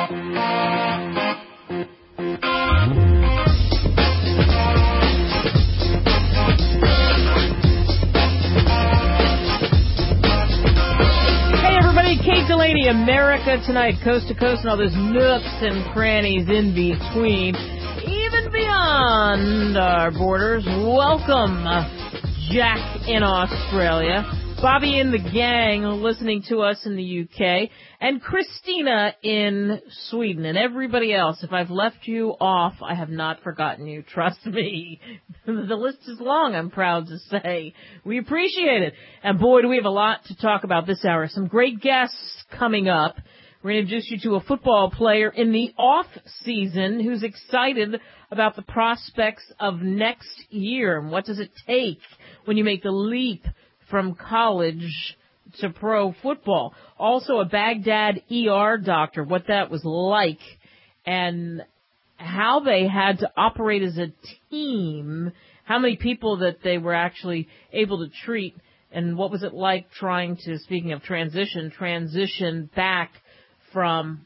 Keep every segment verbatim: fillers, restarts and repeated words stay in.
Kate Delaney, America Tonight, coast to coast, and all those nooks and crannies in between, even beyond our borders. Welcome, Jack in Australia, Bobby in the gang listening to us in the U K, and Christina in Sweden, and everybody else. If I've left you off, I have not forgotten you. Trust me. The list is long, I'm proud to say. We appreciate it. And boy, do we have a lot to talk about this hour. Some great guests coming up. We're going to introduce you to a football player in the off season who's excited about the prospects of next year. And what does it take when you make the leap from college to pro football? Also a Baghdad E R doctor, what that was like, and how they had to operate as a team, how many people that they were actually able to treat, and what was it like trying to, speaking of transition, transition back from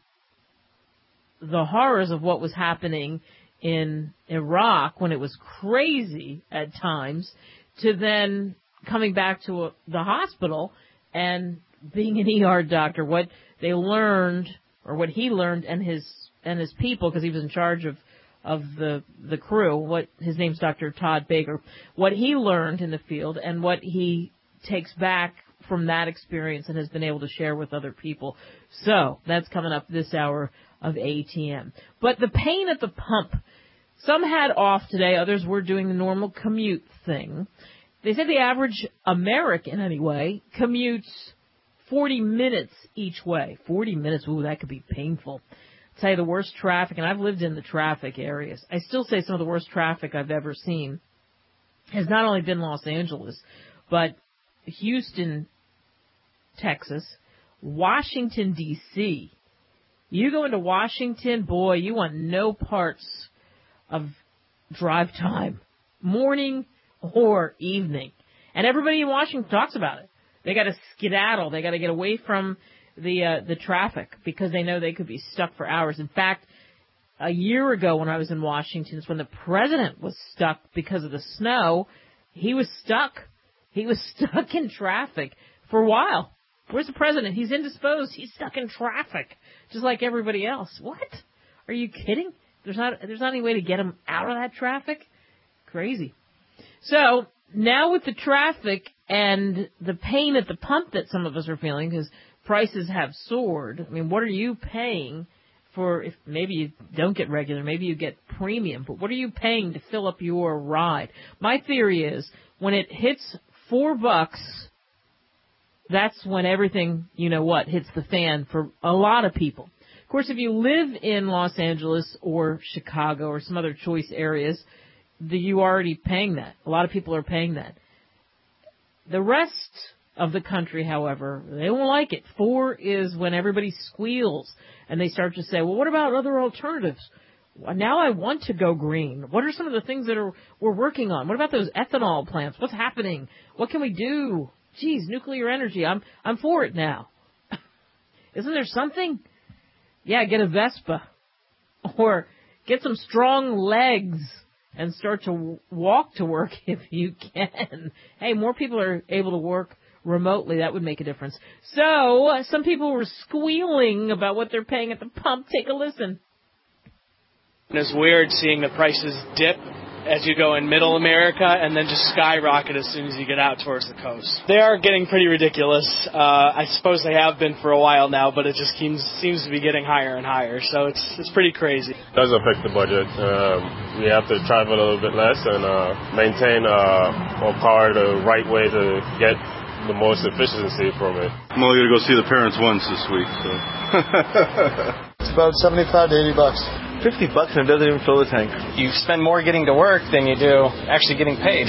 the horrors of what was happening in Iraq when it was crazy at times, to then coming back to a, the hospital and being an E R doctor, what they learned, or what he learned, and his and his people, because he was in charge of of the the crew. What his name's Doctor Todd Baker. What he learned in the field, and what he takes back from that experience and has been able to share with other people. So that's coming up this hour of A T M. But the pain at the pump. Some had off today. Others were doing the normal commute thing. They said the average American, anyway, commutes forty minutes each way. forty minutes, ooh, that could be painful. I'll tell you the worst traffic, and I've lived in the traffic areas. I still say some of the worst traffic I've ever seen has not only been Los Angeles, but Houston, Texas, Washington, D C You go into Washington, boy, you want no parts of drive time, morning or evening. And everybody in Washington talks about it. They got to skedaddle. They got to get away from the uh, the traffic because they know they could be stuck for hours. In fact, a year ago when I was in Washington, it's when the president was stuck because of the snow. He was stuck. He was stuck in traffic for a while. Where's the president? He's indisposed. He's stuck in traffic, just like everybody else. What? Are you kidding? There's not there's not any way to get him out of that traffic? Crazy. So now with the traffic and the pain at the pump that some of us are feeling because prices have soared, I mean, what are you paying for? If maybe you don't get regular, maybe you get premium, but what are you paying to fill up your ride? My theory is when it hits four bucks, that's when everything, you know what, hits the fan for a lot of people. Of course, if you live in Los Angeles or Chicago or some other choice areas, the, you are already paying that. A lot of people are paying that. The rest of the country, however, they won't like it. Four is when everybody squeals and they start to say, well, what about other alternatives? Now I want to go green. What are some of the things that are we're working on? What about those ethanol plants? What's happening? What can we do? Geez, nuclear energy. I'm I'm for it now. Isn't there something? Yeah, get a Vespa. Or get some strong legs and start to walk to work if you can. Hey, more people are able to work remotely. That would make a difference. So, uh, some people were squealing about what they're paying at the pump. Take a listen. It's weird seeing the prices dip as you go in middle America and then just skyrocket as soon as you get out towards the coast. They are getting pretty ridiculous. Uh, I suppose they have been for a while now, but it just seems, seems to be getting higher and higher. So it's it's pretty crazy. It does affect the budget. Um, we have to travel a little bit less and uh, maintain uh, our car the right way to get the most efficiency from it. I'm only going to go see the parents once this week, so. It's about seventy-five to eighty bucks. fifty bucks and it doesn't even fill the tank. You spend more getting to work than you do actually getting paid.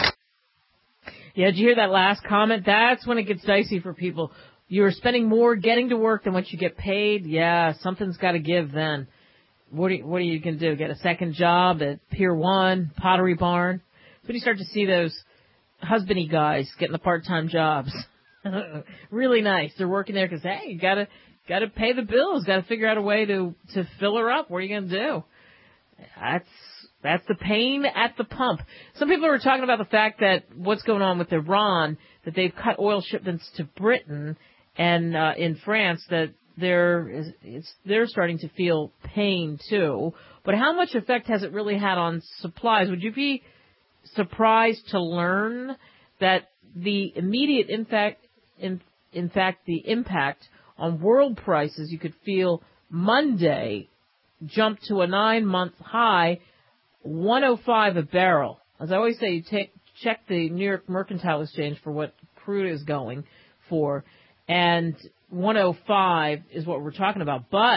Yeah, did you hear that last comment? That's when it gets dicey for people. You're spending more getting to work than what you get paid. Yeah, something's got to give then. What are you, what are you going to do? Get a second job at Pier one, Pottery Barn? But you start to see those husbandy guys getting the part-time jobs. Really nice. They're working there because, hey, you gotta, gotta pay the bills, gotta figure out a way to, to fill her up. What are you gonna do? That's, that's the pain at the pump. Some people are talking about the fact that what's going on with Iran, that they've cut oil shipments to Britain and, uh, in France, that they're, it's, they're starting to feel pain too. But how much effect has it really had on supplies? Would you be surprised to learn that the immediate impact, in, in fact, the impact on world prices you could feel Monday jumped to a nine-month high, one oh five a barrel. As I always say, you take, check the New York Mercantile Exchange for what crude is going for, and one oh five is what we're talking about. But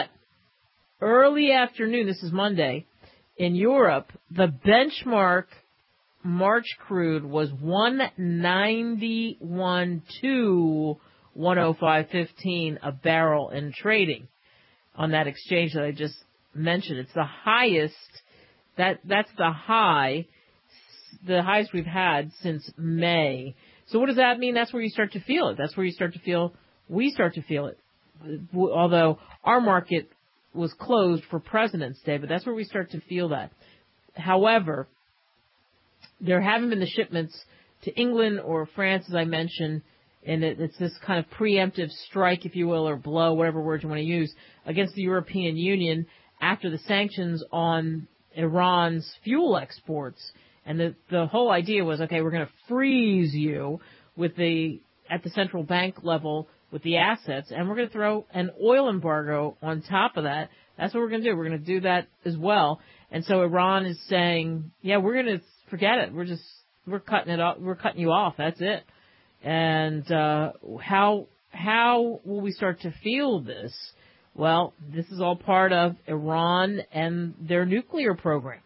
early afternoon, this is Monday, in Europe, the benchmark March crude was one ninety-one to one oh five fifteen a barrel in trading on that exchange that I just mentioned. It's the highest, that that's the high, the highest we've had since May. So what does that mean? That's where you start to feel it. That's where you start to feel, we start to feel it. Although our market was closed for President's Day, but that's where we start to feel that. However, there haven't been the shipments to England or France, as I mentioned, and it, it's this kind of preemptive strike, if you will, or blow, whatever word you want to use, against the European Union after the sanctions on Iran's fuel exports. And the, the whole idea was, okay, we're going to freeze you with the at the central bank level with the assets, and we're going to throw an oil embargo on top of that. That's what we're going to do. We're going to do that as well. And so Iran is saying, yeah, we're going to forget it. We're just, we're cutting it off. We're cutting you off. That's it. And, uh, how, how will we start to feel this? Well, this is all part of Iran and their nuclear program.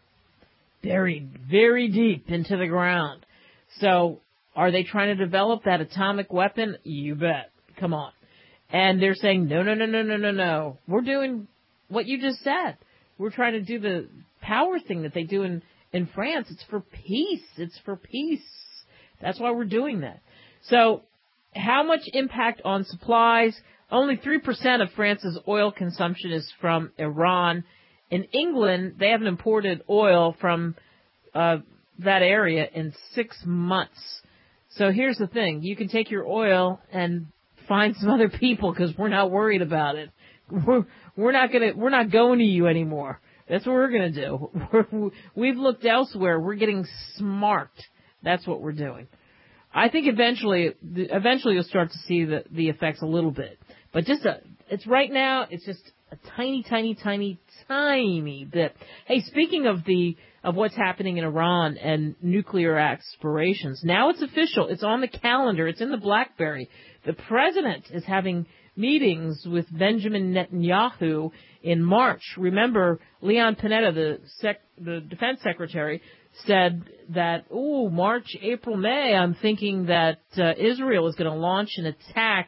Buried very deep into the ground. So are they trying to develop that atomic weapon? You bet. Come on. And they're saying, no, no, no, no, no, no, no. We're doing what you just said. We're trying to do the power thing that they do in In France. It's for peace. It's for peace. That's why we're doing that. So how much impact on supplies? Only three percent of France's oil consumption is from Iran. In England, they haven't imported oil from uh, that area in six months. So here's the thing. You can take your oil and find some other people because we're not worried about it. We're, we're not gonna, we're not going to you anymore. That's what we're going to do. We're, we've looked elsewhere. We're getting smart. That's what we're doing. I think eventually, eventually you'll start to see the, the effects a little bit. But just a, it's right now, it's just a tiny, tiny, tiny, tiny bit. Hey, speaking of the, of what's happening in Iran and nuclear aspirations, now it's official. It's on the calendar. It's in the BlackBerry. The president is having meetings with Benjamin Netanyahu in March. Remember, Leon Panetta, the sec, the defense secretary, said that, ooh, March, April, May, I'm thinking that uh, Israel is going to launch an attack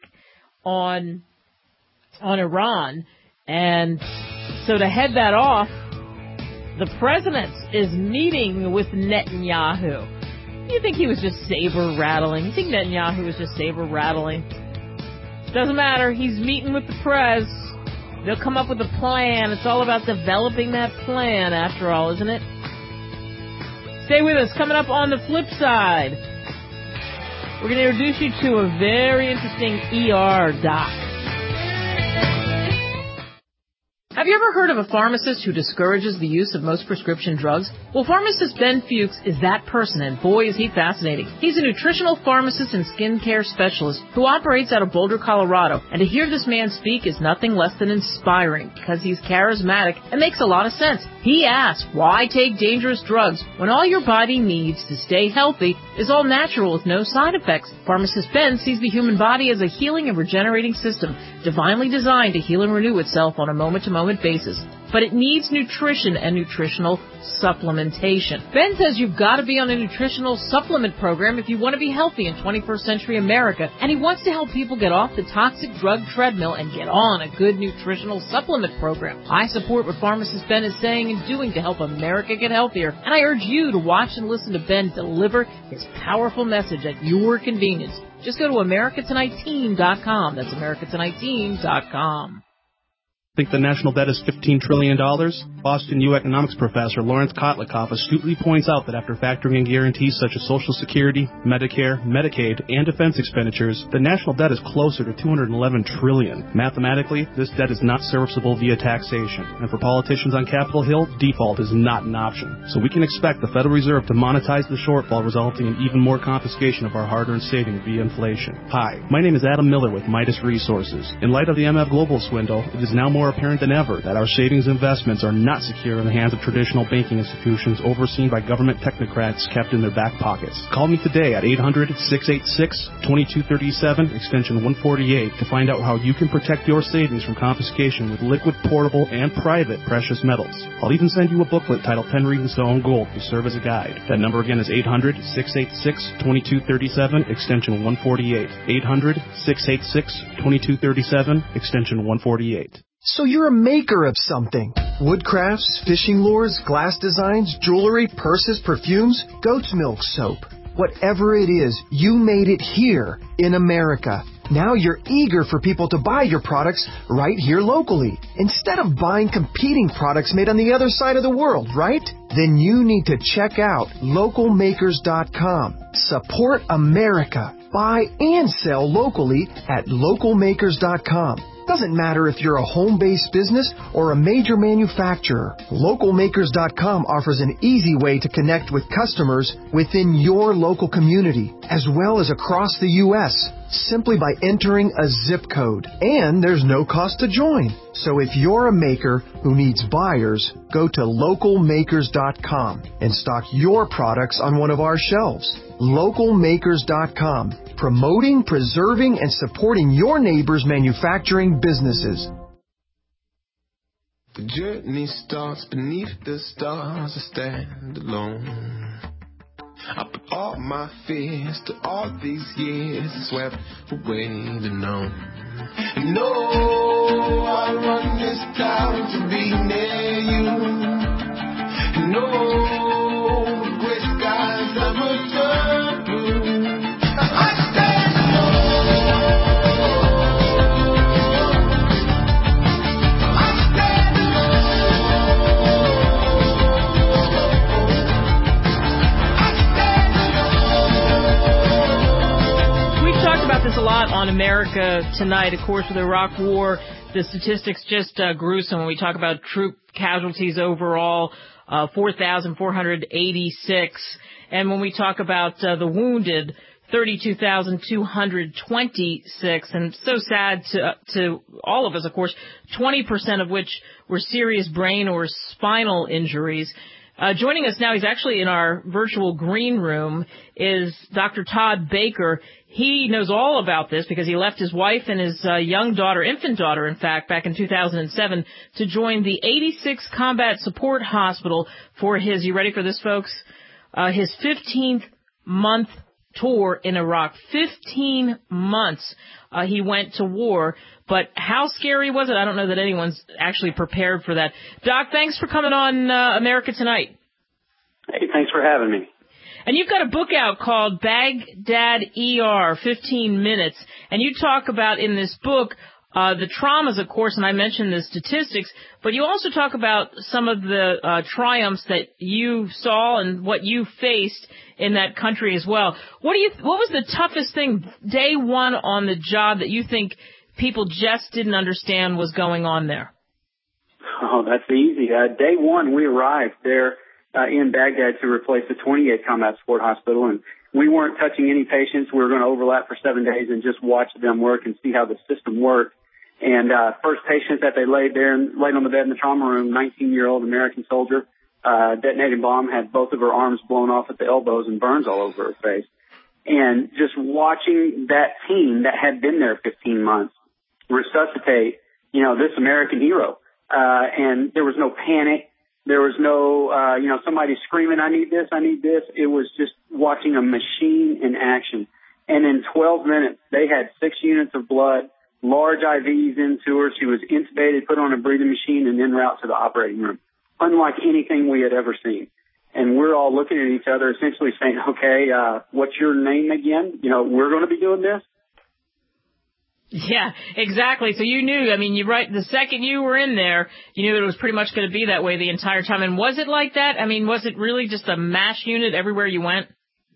on on Iran. And so to head that off, the president is meeting with Netanyahu. You think he was just saber-rattling? You think Netanyahu was just saber-rattling? Doesn't matter. He's meeting with the press. They'll come up with a plan. It's all about developing that plan, after all, isn't it? Stay with us. Coming up on the flip side, we're going to introduce you to a very interesting E R doc. Have you ever heard of a pharmacist who discourages the use of most prescription drugs? Well, pharmacist Ben Fuchs is that person, and boy, is he fascinating. He's a nutritional pharmacist and skincare specialist who operates out of Boulder, Colorado, and to hear this man speak is nothing less than inspiring because he's charismatic and makes a lot of sense. He asks, why take dangerous drugs when all your body needs to stay healthy is all natural with no side effects? Pharmacist Ben sees the human body as a healing and regenerating system, divinely designed to heal and renew itself on a moment-to-moment basis. But it needs nutrition and nutritional supplementation. Ben says you've got to be on a nutritional supplement program if you want to be healthy in twenty-first century America, and he wants to help people get off the toxic drug treadmill and get on a good nutritional supplement program. I support what pharmacist Ben is saying and doing to help America get healthier, and I urge you to watch and listen to Ben deliver his powerful message at your convenience. Just go to America Tonight Team dot com. That's America Tonight Team dot com. Think the national debt is fifteen trillion dollars? Boston U economics professor Lawrence Kotlikoff astutely points out that after factoring in guarantees such as Social Security, Medicare, Medicaid, and defense expenditures, the national debt is closer to two hundred eleven trillion dollars. Mathematically, this debt is not serviceable via taxation, and for politicians on Capitol Hill, default is not an option. So we can expect the Federal Reserve to monetize the shortfall, resulting in even more confiscation of our hard-earned savings via inflation. Hi, my name is Adam Miller with Midas Resources. In light of the M F Global swindle, it is now more apparent than ever that our savings investments are not secure in the hands of traditional banking institutions overseen by government technocrats kept in their back pockets. Call me today at eight hundred, six eight six, two two three seven, extension one forty-eight, to find out how you can protect your savings from confiscation with liquid, portable, and private precious metals. I'll even send you a booklet titled ten Reasons to Own Gold to serve as a guide. That number again is eight hundred, six eight six, two two three seven, extension one forty-eight. eight hundred, six eight six, two two three seven, extension one forty-eight. So you're a maker of something. Woodcrafts, fishing lures, glass designs, jewelry, purses, perfumes, goat's milk soap. Whatever it is, you made it here in America. Now you're eager for people to buy your products right here locally, instead of buying competing products made on the other side of the world, right? Then you need to check out local makers dot com. Support America. Buy and sell locally at local makers dot com. Doesn't matter if you're a home-based business or a major manufacturer. local makers dot com offers an easy way to connect with customers within your local community, as well as across the U S, simply by entering a zip code. And there's no cost to join. So if you're a maker who needs buyers, go to local makers dot com and stock your products on one of our shelves. local makers dot com, promoting, preserving, and supporting your neighbors' manufacturing businesses. The journey starts beneath the stars. I stand alone. I put all my fears to all these years, swept away the known. No, I run this town to be near you. No, the gray skies never turn blue. I stand alone. I stand alone. We've talked about this a lot on America Tonight. Of course, with the Iraq War, the statistics just uh, gruesome when we talk about troop casualties overall. Uh, four thousand four hundred eighty-six. And when we talk about uh, the wounded, thirty-two thousand two hundred twenty-six. And so sad to, uh, to all of us, of course, twenty percent of which were serious brain or spinal injuries. Uh, joining us now, he's actually in our virtual green room, is Doctor Todd Baker. He knows all about this because he left his wife and his uh, young daughter, infant daughter, in fact, back in two thousand seven to join the eighty-sixth Combat Support Hospital for his, you ready for this, folks, uh, his fifteenth month tour in Iraq. fifteen months uh, he went to war. But how scary was it? I don't know that anyone's actually prepared for that. Doc, thanks for coming on uh, America Tonight. Hey, thanks for having me. And you've got a book out called Baghdad E R, fifteen minutes. And you talk about in this book uh, the traumas, of course, and I mentioned the statistics, but you also talk about some of the uh, triumphs that you saw and what you faced in that country as well. What do you? What was the toughest thing day one on the job that you think people just didn't understand was going on there? Oh, that's easy. Uh, day one, we arrived there uh, in Baghdad to replace the twenty-eighth Combat Support Hospital, and we weren't touching any patients. We were going to overlap for seven days and just watch them work and see how the system worked. And uh, first patient that they laid there and laid on the bed in the trauma room, nineteen-year-old American soldier, uh, detonating bomb, had both of her arms blown off at the elbows and burns all over her face. And just watching that team that had been there fifteen months resuscitate, you know, this American hero. Uh, and there was no panic. There was no, uh, you know, somebody screaming, I need this, I need this. It was just watching a machine in action. And in twelve minutes, they had six units of blood, large I Vs into her. She was intubated, put on a breathing machine, and en route to the operating room. Unlike anything we had ever seen. and we're all looking at each other, essentially saying, okay, uh, what's your name again? You know, we're going to be doing this. Yeah, exactly. So you knew, I mean, you right, the second you were in there, you knew it was pretty much going to be that way the entire time. And was it like that? I mean, was it really just a MASH unit everywhere you went?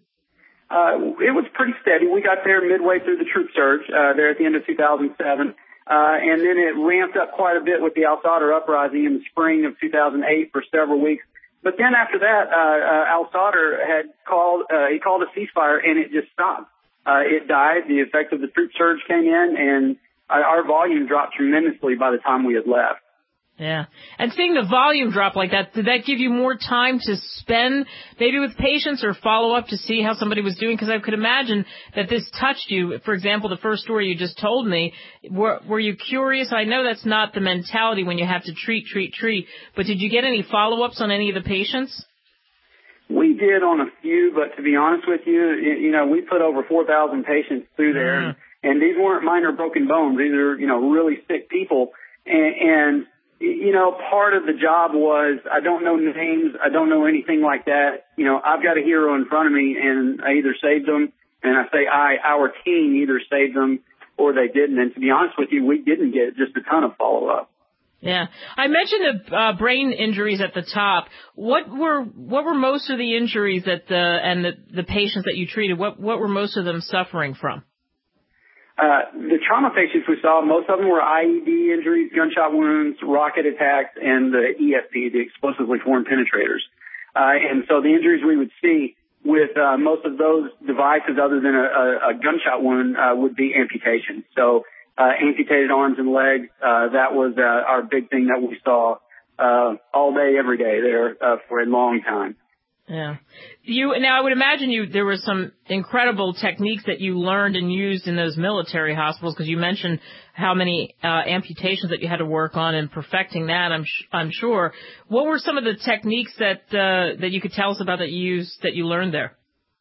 Uh, it was pretty steady. We got there midway through the troop surge, uh, there at the end of two thousand seven. Uh, and then it ramped up quite a bit with the Al-Sadr uprising in the spring of two thousand eight for several weeks. But then after that, uh, uh Al-Sadr had called, uh, he called a ceasefire and it just stopped. Uh, it died. The effect of the troop surge came in and uh, our volume dropped tremendously by the time we had left. Yeah. And seeing the volume drop like that, did that give you more time to spend maybe with patients or follow up to see how somebody was doing? Because I could imagine that this touched you. For example, the first story you just told me, were, were you curious? I know that's not the mentality when you have to treat, treat, treat, but did you get any follow-ups on any of the patients? We did on a few, but to be honest with you, you know, we put over four thousand patients through there, mm. and these weren't minor broken bones. These are, you know, really sick people. And, and you know, part of the job was I don't know names, I don't know anything like that. You know, I've got a hero in front of me, and I either saved them, and I say I, our team either saved them or they didn't. And to be honest with you, we didn't get just a ton of follow-up. Yeah. I mentioned the uh, brain injuries at the top. What were what were most of the injuries that the and the, the patients that you treated, what what were most of them suffering from? Uh, the trauma patients we saw, most of them were I E D injuries, gunshot wounds, rocket attacks, and the E F P, the explosively foreign penetrators. Uh, and so the injuries we would see with uh, most of those devices other than a, a, a gunshot wound uh, would be amputation. So uh, amputated arms and legs, uh, that was uh, our big thing that we saw uh, all day, every day there uh, for a long time. Yeah. You, now I would imagine you, there were some incredible techniques that you learned and used in those military hospitals, because you mentioned how many, uh, amputations that you had to work on and perfecting that, I'm, sh- I'm sure. What were some of the techniques that, uh, that you could tell us about that you used, that you learned there?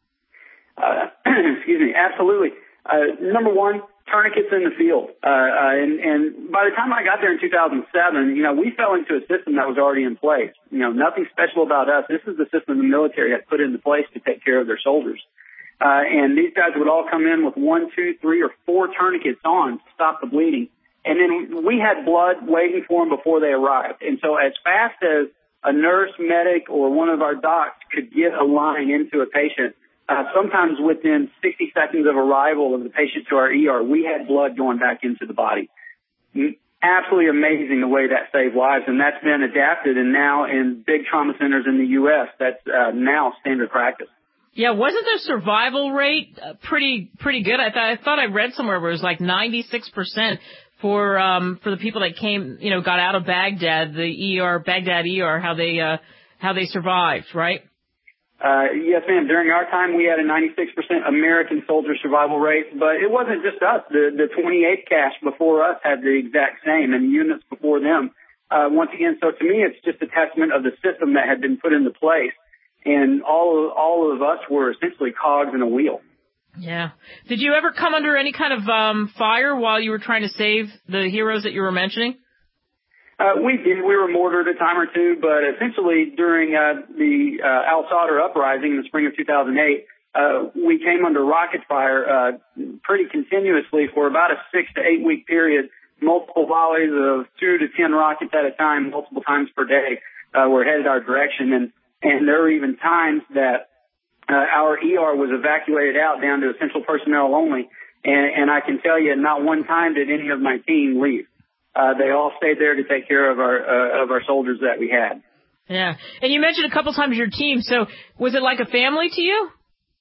Uh, excuse me. Absolutely. Uh, number one, tourniquets in the field. Uh, uh, and, and by the time I got there in two thousand seven, you know, we fell into a system that was already in place. You know, nothing special about us. This is the system the military had put into place to take care of their soldiers. Uh, and these guys would all come in with one, two, three, or four tourniquets on to stop the bleeding. And then we had blood waiting for them before they arrived. And so as fast as a nurse, medic, or one of our docs could get a line into a patient, Uh, sometimes within sixty seconds of arrival of the patient to our E R, we had blood going back into the body. Absolutely amazing the way that saved lives, and that's been adapted, and now in big trauma centers in the U S, that's uh, now standard practice. Yeah, wasn't the survival rate uh, pretty pretty good? I thought I thought I read somewhere where it was like ninety-six percent for um for the people that came, you know, got out of Baghdad, the E R, Baghdad E R, how they uh how they survived, right? Uh, yes, ma'am. During our time, we had a ninety-six percent American soldier survival rate, but it wasn't just us. The, the twenty-eighth cache before us had the exact same, and units before them. Uh, once again, so to me, it's just a testament of the system that had been put into place, and all of, all of us were essentially cogs in a wheel. Yeah. Did you ever come under any kind of um, fire while you were trying to save the heroes that you were mentioning? Uh, we did. We were mortared a time or two, but essentially during uh, the uh, Al-Sadr uprising in the spring of two thousand eight, uh, we came under rocket fire uh, pretty continuously for about a six to eight week period. Multiple volleys of two to ten rockets at a time, multiple times per day, uh, were headed our direction. And, and there were even times that uh, our E R was evacuated out down to essential personnel only. And, and I can tell you, not one time did any of my team leave. Uh, they all stayed there to take care of our uh, of our soldiers that we had. Yeah, and you mentioned a couple times your team. So was it like a family to you?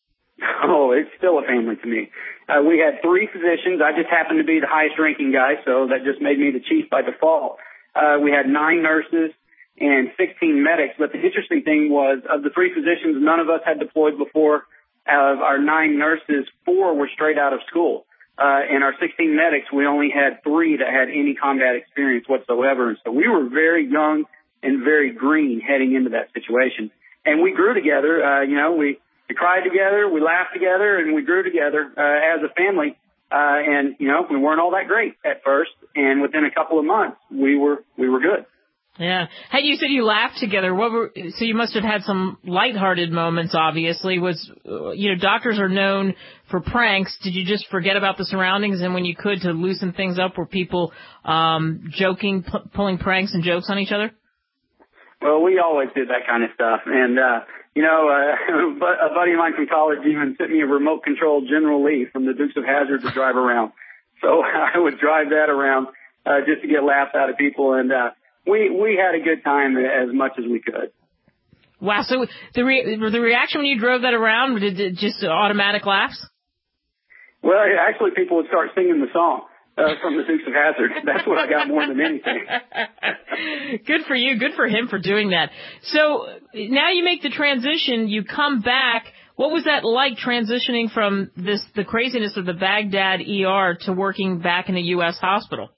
Oh, it's still a family to me. Uh, we had three physicians. I just happened to be the highest ranking guy, so that just made me the chief by default. Uh, we had nine nurses and sixteen medics. But the interesting thing was, of the three physicians, none of us had deployed before. Of our nine nurses, four were straight out of school. Uh, and our sixteen medics, we only had three that had any combat experience whatsoever. And so we were very young and very green heading into that situation. And we grew together. Uh, you know, we, we cried together, we laughed together, and we grew together uh, as a family. Uh, and, you know, we weren't all that great at first. And within a couple of months, we were we were good. Yeah. Hey, you said you laughed together. What were, so you must have had some lighthearted moments, obviously. Was, you know, doctors are known for pranks. Did you just forget about the surroundings and when you could to loosen things up, were people um, joking, p- pulling pranks and jokes on each other? Well, we always did that kind of stuff. And, uh, you know, uh, a buddy of mine from college even sent me a remote-controlled General Lee from the Dukes of Hazzard to drive around. So I would drive that around uh, just to get laughs out of people. And uh, we we had a good time as much as we could. Wow. So the re- the reaction when you drove that around, did it just automatic laughs? Well, actually, people would start singing the song. Uh, from the Dukes of Hazzard. That's what I got more than anything. Good for you. Good for him for doing that. So now you make the transition. You come back. What was that like transitioning from this the craziness of the Baghdad E R to working back in a U S hospital?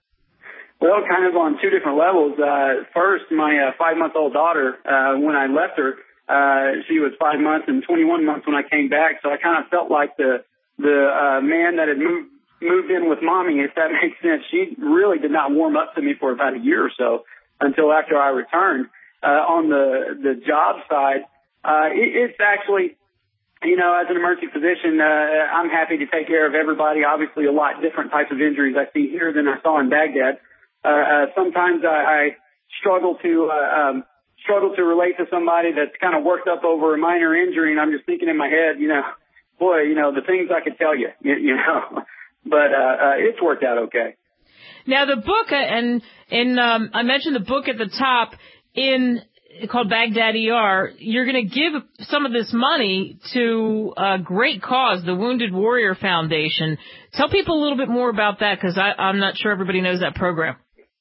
Well, kind of on two different levels. Uh, first, my uh, five-month-old daughter, uh, when I left her, uh, she was five months and twenty-one months when I came back. So I kind of felt like the the uh, man that had moved moved in with mommy, if that makes sense. She really did not warm up to me for about a year or so until after I returned. Uh, on the, the job side, uh, it, it's actually, you know, as an emergency physician, uh, I'm happy to take care of everybody. Obviously a lot different types of injuries I see here than I saw in Baghdad. Uh, uh sometimes I, I struggle to, uh, um, struggle to relate to somebody that's kind of worked up over a minor injury, and I'm just thinking in my head, you know, boy, you know, the things I could tell you, you, you know. But uh, uh, it's worked out okay. Now the book, and and um, I mentioned the book at the top in called Baghdad E R. You're going to give some of this money to a great cause, the Wounded Warrior Foundation. Tell people a little bit more about that, because I'm not sure everybody knows that program.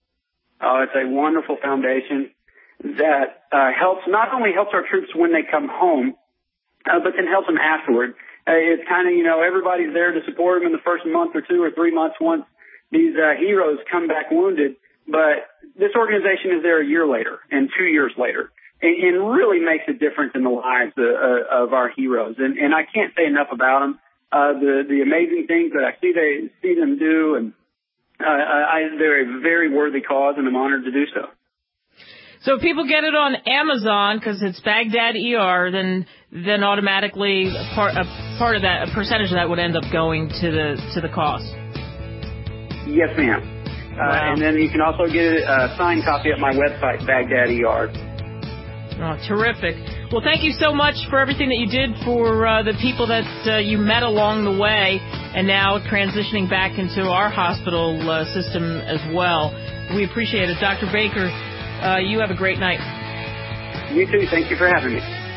Oh, it's a wonderful foundation that uh, helps not only helps our troops when they come home, uh, but then helps them afterward. Uh, it's kind of, you know, everybody's there to support them in the first month or two or three months once these uh, heroes come back wounded. But this organization is there a year later and two years later, and, and really makes a difference in the lives uh, uh, of our heroes. And, and I can't say enough about them. Uh, the the amazing things that I see they see them do, and uh, I, they're a very worthy cause, and I'm honored to do so. So if people get it on Amazon because it's Baghdad E R, then then automatically a part a part of that, a percentage of that would end up going to the to the cause. Yes, ma'am. Wow. Uh, and then you can also get a signed copy at my website, Baghdad E R. Oh, terrific. Well, thank you so much for everything that you did for uh, the people that uh, you met along the way, and now transitioning back into our hospital uh, system as well. We appreciate it. Doctor Baker, Uh, you have a great night. You too. Thank you for having me.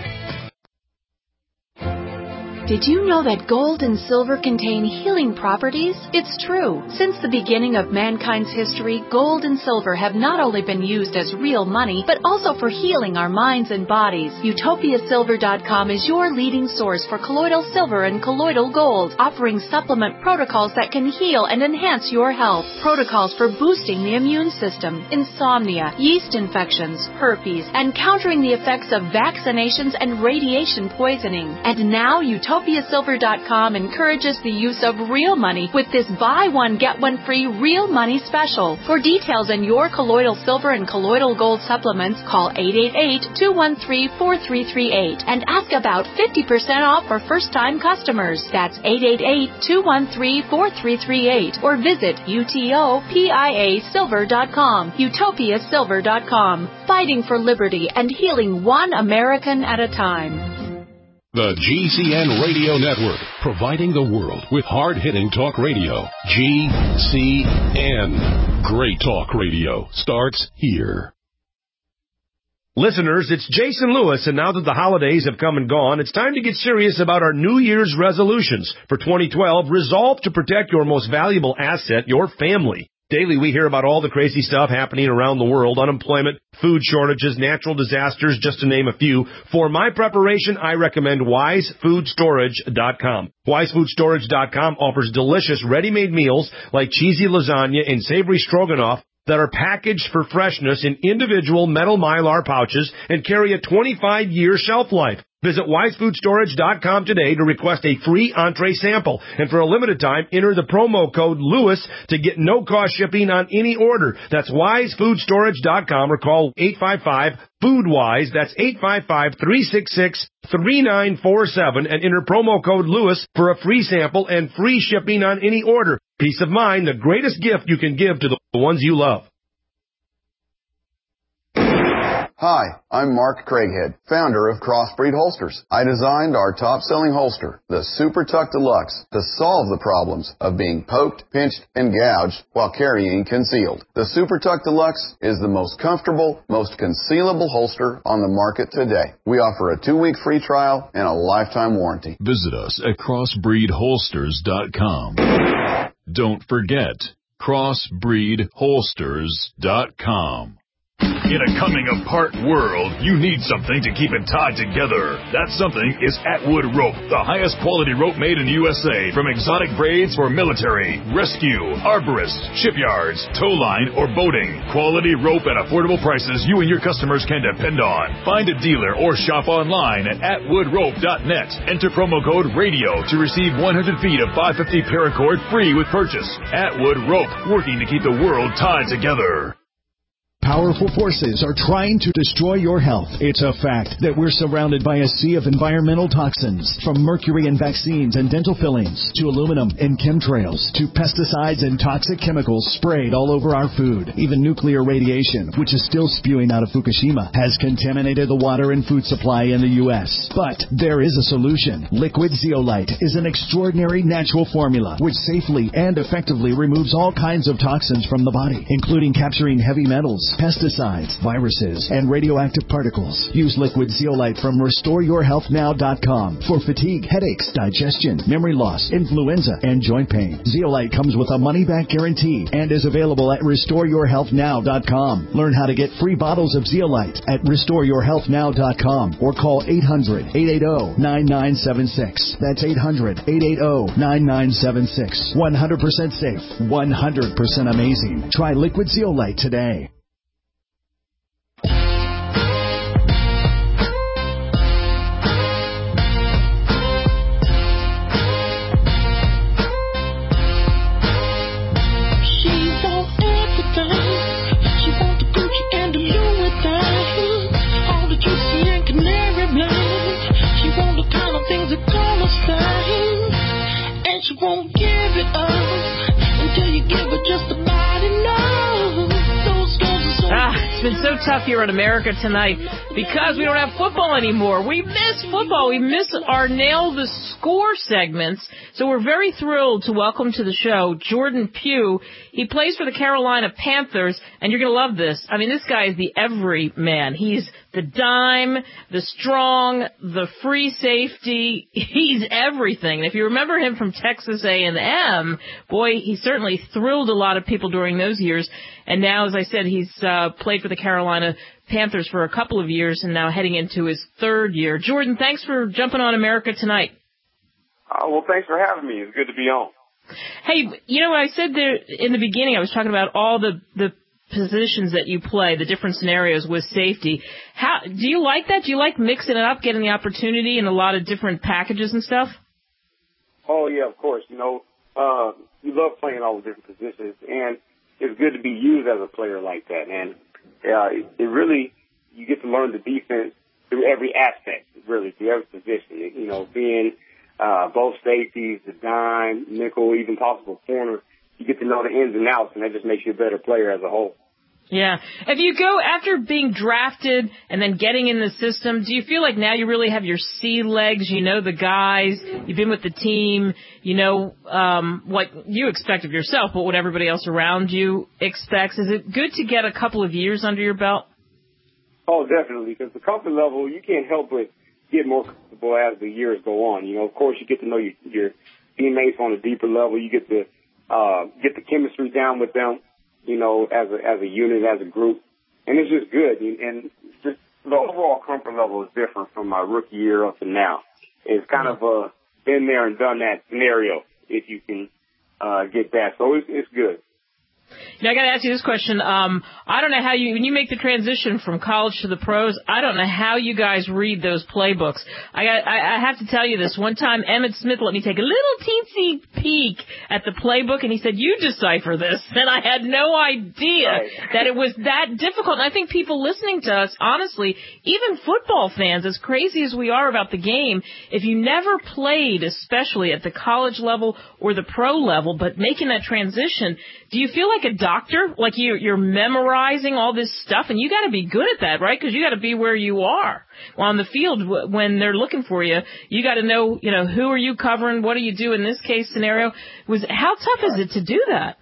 Did you know that gold and silver contain healing properties? It's true. Since the beginning of mankind's history, gold and silver have not only been used as real money, but also for healing our minds and bodies. Utopia Silver dot com is your leading source for colloidal silver and colloidal gold, offering supplement protocols that can heal and enhance your health. Protocols for boosting the immune system, insomnia, yeast infections, herpes, and countering the effects of vaccinations and radiation poisoning. And now Utopia Utopia Silver dot com encourages the use of real money with this buy one, get one free real money special. For details on your colloidal silver and colloidal gold supplements, call eight eight eight, two one three, four three three eight and ask about fifty percent off for first-time customers. That's eight eight eight, two one three, four three three eight or visit Utopia Silver dot com. Utopia Silver dot com. Fighting for liberty and healing one American at a time. The G C N Radio Network, providing the world with hard-hitting talk radio. G C N. Great talk radio starts here. Listeners, it's Jason Lewis, and now that the holidays have come and gone, it's time to get serious about our New Year's resolutions. For twenty twelve, resolve to protect your most valuable asset, your family. Daily, we hear about all the crazy stuff happening around the world, unemployment, food shortages, natural disasters, just to name a few. For my preparation, I recommend Wise Food Storage dot com. Wise Food Storage dot com offers delicious ready-made meals like cheesy lasagna and savory stroganoff that are packaged for freshness in individual metal Mylar pouches and carry a twenty-five year shelf life. Visit wise food storage dot com today to request a free entree sample. And for a limited time, enter the promo code Lewis to get no-cost shipping on any order. That's wise food storage dot com or call eight five five, food wise. That's eight five five, three six six, three nine four seven and enter promo code Lewis for a free sample and free shipping on any order. Peace of mind, the greatest gift you can give to the ones you love. Hi, I'm Mark Craighead, founder of Crossbreed Holsters. I designed our top-selling holster, the Super Tuck Deluxe, to solve the problems of being poked, pinched, and gouged while carrying concealed. The Super Tuck Deluxe is the most comfortable, most concealable holster on the market today. We offer a two-week free trial and a lifetime warranty. Visit us at crossbreed holsters dot com. Don't forget, crossbreed holsters dot com. In a coming-apart world, you need something to keep it tied together. That something is Atwood Rope, the highest quality rope made in the U S A. From exotic braids for military, rescue, arborists, shipyards, tow line, or boating. Quality rope at affordable prices you and your customers can depend on. Find a dealer or shop online at atwood rope dot net. Enter promo code RADIO to receive one hundred feet of five fifty paracord free with purchase. Atwood Rope, working to keep the world tied together. Powerful forces are trying to destroy your health. It's a fact that we're surrounded by a sea of environmental toxins, from mercury in vaccines and dental fillings, to aluminum in chemtrails, to pesticides and toxic chemicals sprayed all over our food. Even nuclear radiation, which is still spewing out of Fukushima, has contaminated the water and food supply in the U S. But there is a solution. Liquid Zeolite is an extraordinary natural formula which safely and effectively removes all kinds of toxins from the body, including capturing heavy metals, pesticides, viruses, and radioactive particles. Use Liquid Zeolite from restore your health now dot com for fatigue, headaches, digestion, memory loss, influenza, and joint pain. Zeolite comes with a money-back guarantee and is available at restore your health now dot com. Learn how to get free bottles of Zeolite at restore your health now dot com or call eight hundred, eight eight zero, nine nine seven six. That's eight hundred, eight eight zero, nine nine seven six. one hundred percent safe, one hundred percent amazing. Try Liquid Zeolite today. She won't give it up until you give her just about enough. Those girls are so Ah, it's been so tough here on America Tonight because we don't have football anymore. We miss football. We miss our Nail the Score segments. So we're very thrilled to welcome to the show Jordan Pugh. He plays for the Carolina Panthers, and you're going to love this. I mean, this guy is the everyman. He's the dime, the strong, the free safety. He's everything. And if you remember him from Texas A and M, boy, he certainly thrilled a lot of people during those years. And now, as I said, he's uh, played for the Carolina Panthers for a couple of years and now heading into his third year. Jordan, thanks for jumping on America Tonight. Uh, well, thanks for having me. It's good to be on. Hey, you know, I said there in the beginning, I was talking about all the, the positions that you play, the different scenarios with safety. How do you like that? Do you like mixing it up, getting the opportunity in a lot of different packages and stuff? Oh, yeah, of course. You know, uh, you love playing all the different positions, and it's good to be used as a player like that. And uh, it, it really, you get to learn the defense through every aspect, really, through every position. You know, being uh, both safeties, the dime, nickel, even possible corner, you get to know the ins and outs, and that just makes you a better player as a whole. Yeah. If you go after being drafted and then getting in the system, do you feel like now you really have your sea legs? You know the guys, you've been with the team, you know um, what you expect of yourself, but what everybody else around you expects. Is it good to get a couple of years under your belt? Oh, definitely, because the comfort level, you can't help but get more comfortable as the years go on. You know, of course, you get to know your, your teammates on a deeper level. You get to uh, get the chemistry down with them, you know, as a, as a unit, as a group. And it's just good. And just the overall comfort level is different from my rookie year up to now. It's kind of a been there and done that scenario, if you can uh, get that. So it's, it's good. Now, I got to ask you this question. Um, I don't know how you, when you make the transition from college to the pros, I don't know how you guys read those playbooks. I got, I, I have to tell you this. One time, Emmett Smith let me take a little teensy peek at the playbook, and he said, "You decipher this." And I had no idea right. that it was that difficult. And I think people listening to us, honestly, even football fans, as crazy as we are about the game, if you never played, especially at the college level or the pro level, but making that transition, do you feel like a doctor, like you're, you're memorizing all this stuff, and you got to be good at that, right? Because you got to be where you are on the field when they're looking for you. You got to know, you know, who are you covering? What do you do in this case scenario? Was how tough is it to do that?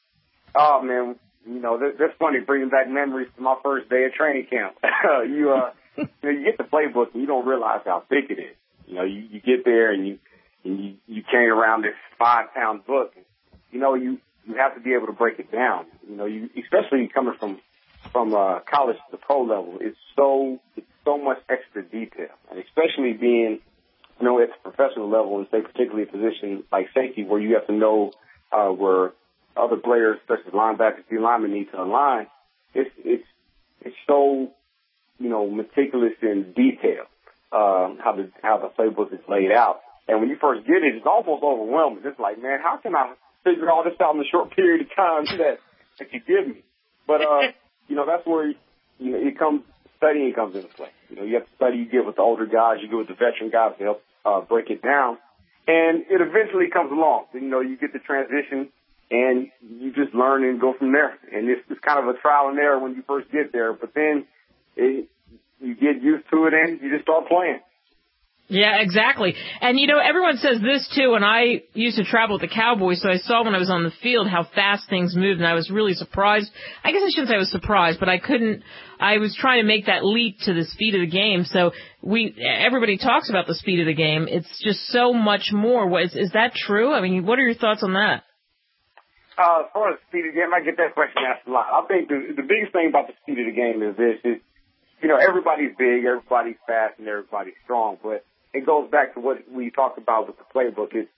Oh man, you know that, that's funny, bringing back memories to my first day of training camp. you uh, you, know, you get the playbook and you don't realize how thick it is. You know, you, you get there and you and you, you carry around this five pound book. And, you know, you. You have to be able to break it down. You know, you, especially coming from from uh, college to the pro level, it's so it's so much extra detail, and especially being, you know, at the professional level, and say particularly a position like safety, where you have to know uh, where other players, such as linebackers, D linemen, need to align. It's it's it's so, you know, meticulous in detail um, how the how the playbook is laid out, and when you first get it, it's almost overwhelming. It's like, man, how can I figure all this out in a short period of time that, that you give me? But, uh, you know, that's where, you know, it comes, studying comes into play. You know, you have to study, you get with the older guys, you get with the veteran guys to help, uh, break it down. And it eventually comes along. You know, you get the transition and you just learn and go from there. And it's, it's kind of a trial and error when you first get there, but then it, you get used to it and you just start playing. Yeah, exactly. And, you know, everyone says this, too, and I used to travel with the Cowboys, so I saw when I was on the field how fast things moved, and I was really surprised. I guess I shouldn't say I was surprised, but I couldn't – I was trying to make that leap to the speed of the game. So we everybody talks about the speed of the game. It's just so much more. Is, is that true? I mean, what are your thoughts on that? Uh, as far as the speed of the game, I get that question asked a lot. I think the, the biggest thing about the speed of the game is this. Is, you know, everybody's big, everybody's fast, and everybody's strong, but – it goes back to what we talked about with the playbook. It's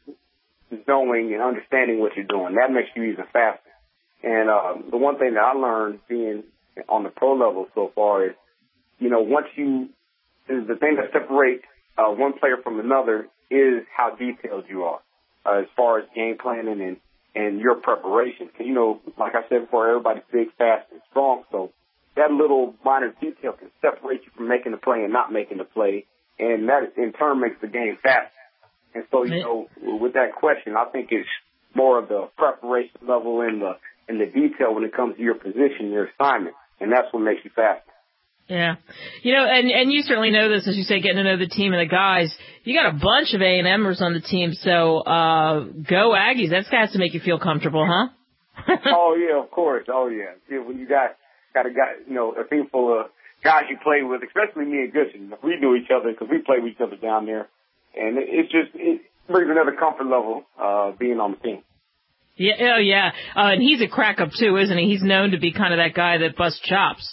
knowing and understanding what you're doing. That makes you even faster. And uh, the one thing that I learned being on the pro level so far is, you know, once you, is the thing that separates uh, one player from another is how detailed you are uh, as far as game planning and, and your preparation. Because, you know, like I said before, everybody's big, fast, and strong. So that little minor detail can separate you from making the play and not making the play. And that, in turn, makes the game faster. And so, you know, with that question, I think it's more of the preparation level and the and the detail when it comes to your position, your assignment, and that's what makes you faster. Yeah. You know, and, and you certainly know this, as you say, getting to know the team and the guys. You got a bunch of A and Mers on the team, so uh, go Aggies. That's got to make you feel comfortable, huh? Oh, yeah, of course. Oh, yeah. yeah when you got, got a guy, you know, a team full of guys you play with, especially me and Goodson. We knew each other because we played with each other down there. And it, it's just, it brings another comfort level, uh, being on the team. Yeah, oh, yeah. Uh, and he's a crack-up, too, isn't he? He's known to be kind of that guy that busts chops.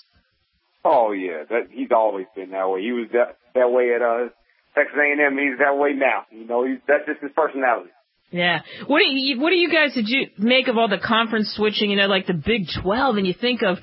Oh, yeah. That, he's always been that way. He was that, that way at, uh, Texas A and M. He's that way now. You know, he's, that's just his personality. Yeah. What do you, what do you guys, did you make of all the conference switching, you know, like the Big twelve, and you think of,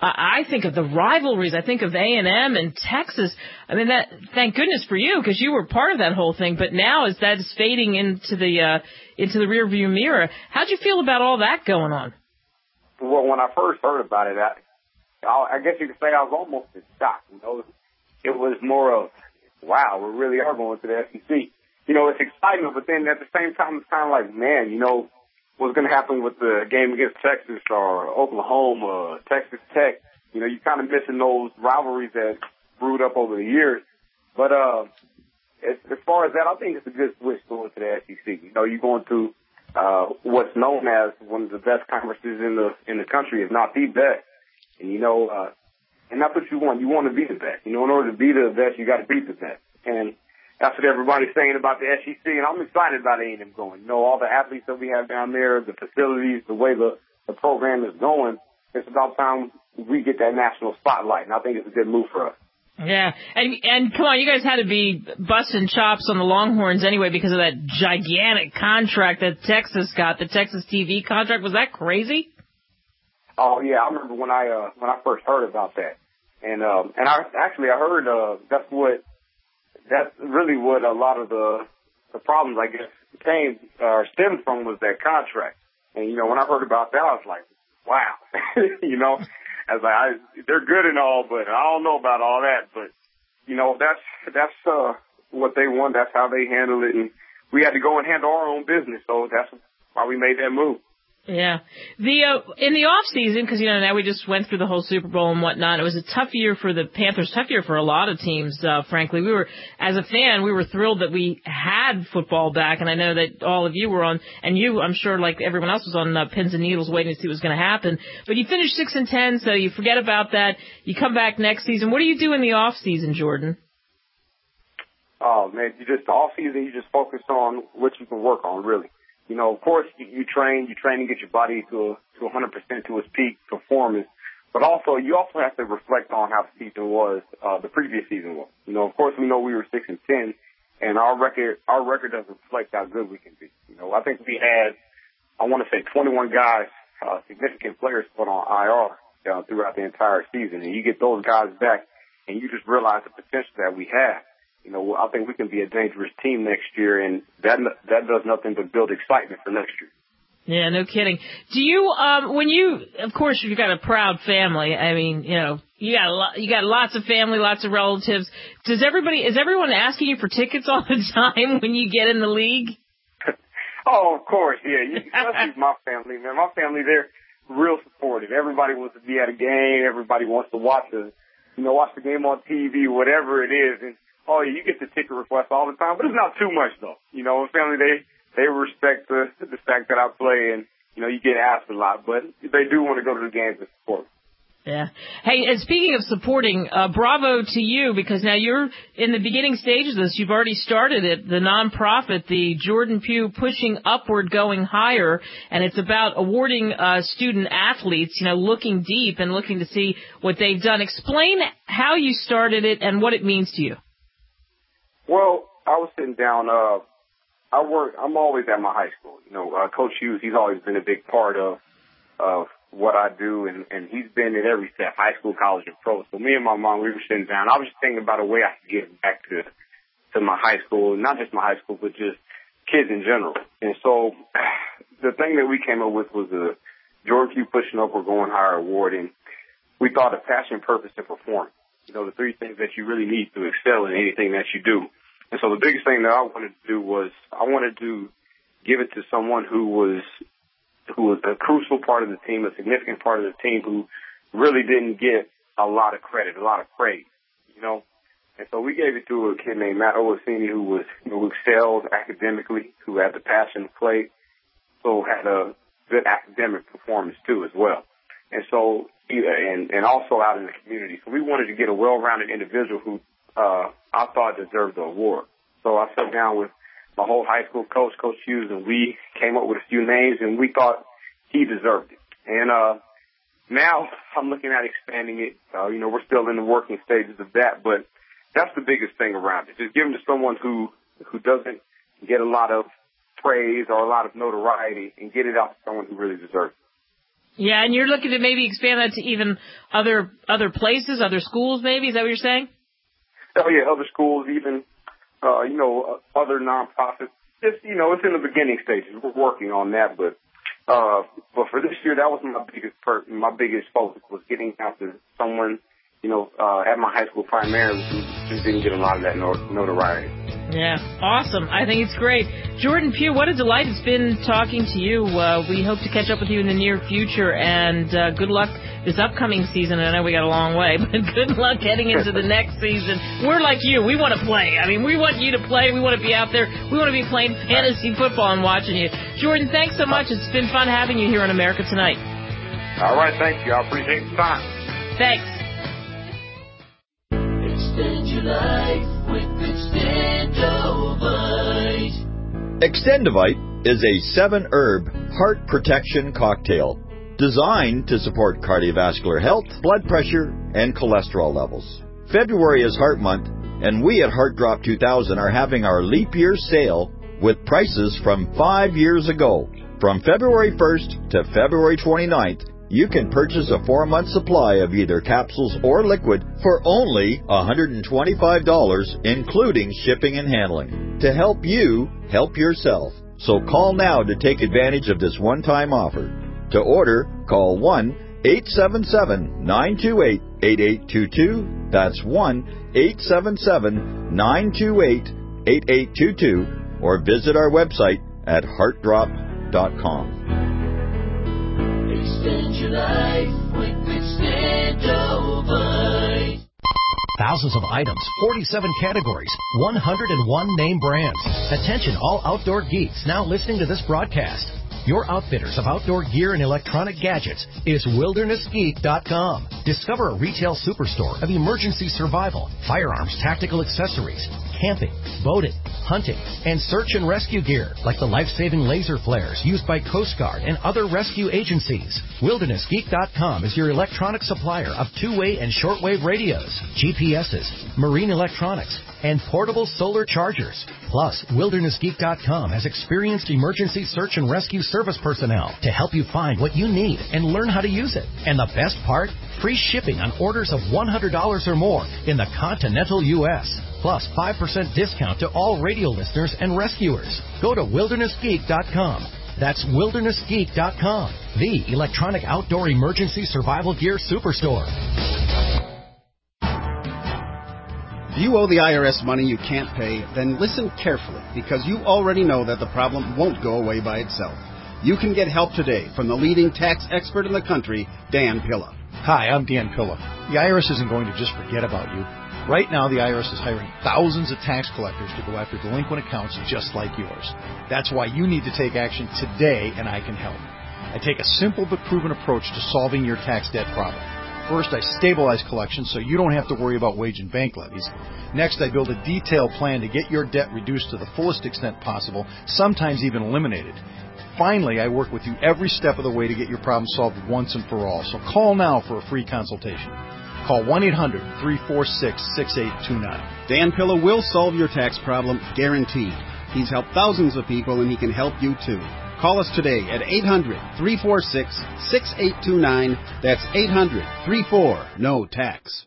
I think of the rivalries. I think of A and M and Texas. I mean, that. Thank goodness for you, because you were part of that whole thing. But now, as that is fading into the uh, into the rearview mirror, how'd you feel about all that going on? Well, when I first heard about it, I, I guess you could say I was almost in shock. You know, it was more of, wow, we really are going to the S E C. You know, it's exciting, but then at the same time, it's kind of like, man, you know, what's going to happen with the game against Texas or Oklahoma, Texas Tech. You know, you're kind of missing those rivalries that brewed up over the years. But uh, as, as far as that, I think it's a good switch going to the S E C. You know, you're going to uh, what's known as one of the best conferences in the in the country, if not the best. And, you know, uh, and that's what you want. You want to be the best. You know, in order to be the best, you got to beat the best. And that's what everybody's saying about the S E C, and I'm excited about A and M going. You know, all the athletes that we have down there, the facilities, the way the, the program is going, it's about time we get that national spotlight, and I think it's a good move for us. Yeah, and and come on, you guys had to be busting chops on the Longhorns anyway because of that gigantic contract that Texas got, the Texas T V contract. Was that crazy? Oh yeah, I remember when I uh, when I first heard about that, and um, and I actually I heard uh, that's what that's really what a lot of the the problems I guess came or uh, stemmed from was that contract. And you know, when I heard about that, I was like, wow, you know, I was like, I, they're good and all, but I don't know about all that. But you know, that's that's uh, what they want. That's how they handle it, and we had to go and handle our own business. So that's why we made that move. Yeah. The uh, in the off season, because you know now we just went through the whole Super Bowl and whatnot. It was a tough year for the Panthers, tough year for a lot of teams. Uh, frankly, we were as a fan, we were thrilled that we had football back, and I know that all of you were on, and you, I'm sure, like everyone else, was on uh, pins and needles waiting to see what was going to happen. But you finished six and ten, so you forget about that. You come back next season. What do you do in the off season, Jordan? Oh man, you just the off season, you just focus on what you can work on, really. You know, of course, you, you train, you train to get your body to a, to one hundred percent to its peak performance, but also, you also have to reflect on how the season was, uh, the previous season was. You know, of course, we know we were six and ten, and our record, our record doesn't reflect how good we can be. You know, I think we had, I want to say twenty-one guys, uh, significant players put on I R, uh, throughout the entire season, and you get those guys back, and you just realize the potential that we have. You know, I think we can be a dangerous team next year, and that that does nothing but build excitement for next year. Yeah, no kidding. Do you, um, when you, of course, you've got a proud family. I mean, you know, you got a lot, you got lots of family, lots of relatives. Does everybody, is everyone asking you for tickets all the time when you get in the league? Oh, of course, yeah. You, especially my family, man. My family, they're real supportive. Everybody wants to be at a game. Everybody wants to watch the, you know, watch the game on T V, whatever it is, and. Oh, yeah, you get the ticket requests all the time, but it's not too much, though. You know, family, they, they respect the, the fact that I play, and, you know, you get asked a lot, but they do want to go to the games and support. Yeah. Hey, and speaking of supporting, uh, bravo to you, because now you're in the beginning stages of this. You've already started it, the nonprofit, the Jordan Pugh Pushing Upward, Going Higher, and it's about awarding uh, student athletes, you know, looking deep and looking to see what they've done. Explain how you started it and what it means to you. Well, I was sitting down. Uh, I work. I'm always at my high school. You know, uh, Coach Hughes. He's always been a big part of of what I do, and and he's been at every step, high school, college, and pro. So me and my mom, we were sitting down. I was just thinking about a way I could give back to to my high school, not just my high school, but just kids in general. And so the thing that we came up with was a Jordan Pugh Pushing Upward, Going Higher award, and we thought of passion, purpose, and performance. You know, the three things that you really need to excel in anything that you do. And so the biggest thing that I wanted to do was I wanted to give it to someone who was who was a crucial part of the team, a significant part of the team, who really didn't get a lot of credit, a lot of praise, you know. And so we gave it to a kid named Matt Olasini, who was who excelled academically, who had the passion to play, so had a good academic performance too as well. And so, and, and also out in the community. So we wanted to get a well-rounded individual who uh, I thought deserved the award. So I sat down with my whole high school coach, Coach Hughes, and we came up with a few names, and we thought he deserved it. And uh, now I'm looking at expanding it. Uh, you know, we're still in the working stages of that, but that's the biggest thing around it. Just giving to someone who who doesn't get a lot of praise or a lot of notoriety, and get it out to someone who really deserves it. Yeah, and you're looking to maybe expand that to even other other places, other schools maybe? Is that what you're saying? Oh, yeah, other schools, even, uh, you know, uh, other nonprofits. Just, you know, it's in the beginning stages. We're working on that, but uh, but for this year, that was my biggest per- my biggest focus was getting out to someone, you know, uh, at my high school primarily who just didn't get a lot of that not- notoriety. Yeah, awesome. I think it's great. Jordan Pugh, what a delight it's been talking to you. Uh, we hope to catch up with you in the near future, and uh, good luck this upcoming season. I know we got a long way, but good luck heading into the next season. We're like you. We want to play. I mean, we want you to play. We want to be out there. We want to be playing fantasy football and watching you. Jordan, thanks so much. It's been fun having you here on America Tonight. All right, thank you. I appreciate the time. Thanks. Extend your life with Extendovite. Extendovite is a seven-herb heart protection cocktail designed to support cardiovascular health, blood pressure, and cholesterol levels. February is Heart Month, and we at Heart Drop two thousand are having our leap year sale with prices from five years ago. From February first to February twenty-ninth, you can purchase a four-month supply of either capsules or liquid for only one hundred twenty-five dollars, including shipping and handling, to help you help yourself. So call now to take advantage of this one-time offer. To order, call one eight seven seven, nine two eight, eight eight two two. That's one eight seven seven, nine two eight, eight eight two two, or visit our website at heart drop dot com. Extend your life with Extendovite. Thousands of items, forty-seven categories, one hundred one name brands. Attention all outdoor geeks now listening to this broadcast. Your outfitters of outdoor gear and electronic gadgets is wilderness geek dot com. Discover a retail superstore of emergency survival, firearms, tactical accessories, camping, boating, hunting, and search and rescue gear like the life-saving laser flares used by Coast Guard and other rescue agencies. wilderness geek dot com is your electronic supplier of two-way and shortwave radios, G P S's, marine electronics, and portable solar chargers. Plus, wilderness geek dot com has experienced emergency search and rescue service personnel to help you find what you need and learn how to use it. And the best part? Free shipping on orders of one hundred dollars or more in the continental U S Plus, five percent discount to all radio listeners and rescuers. Go to wilderness geek dot com. That's wilderness geek dot com, the electronic outdoor emergency survival gear superstore. If you owe the I R S money you can't pay, then listen carefully, because you already know that the problem won't go away by itself. You can get help today from the leading tax expert in the country, Dan Pilla. Hi, I'm Dan Pilla. The I R S isn't going to just forget about you. Right now, the I R S is hiring thousands of tax collectors to go after delinquent accounts just like yours. That's why you need to take action today, and I can help. I take a simple but proven approach to solving your tax debt problem. First, I stabilize collections so you don't have to worry about wage and bank levies. Next, I build a detailed plan to get your debt reduced to the fullest extent possible, sometimes even eliminated. Finally, I work with you every step of the way to get your problem solved once and for all. So call now for a free consultation. Call one eight hundred, three four six, six eight two nine. Dan Pilla will solve your tax problem, guaranteed. He's helped thousands of people, and he can help you too. Call us today at eight hundred, three four six, six eight two nine. That's eight hundred, three four, N O tax.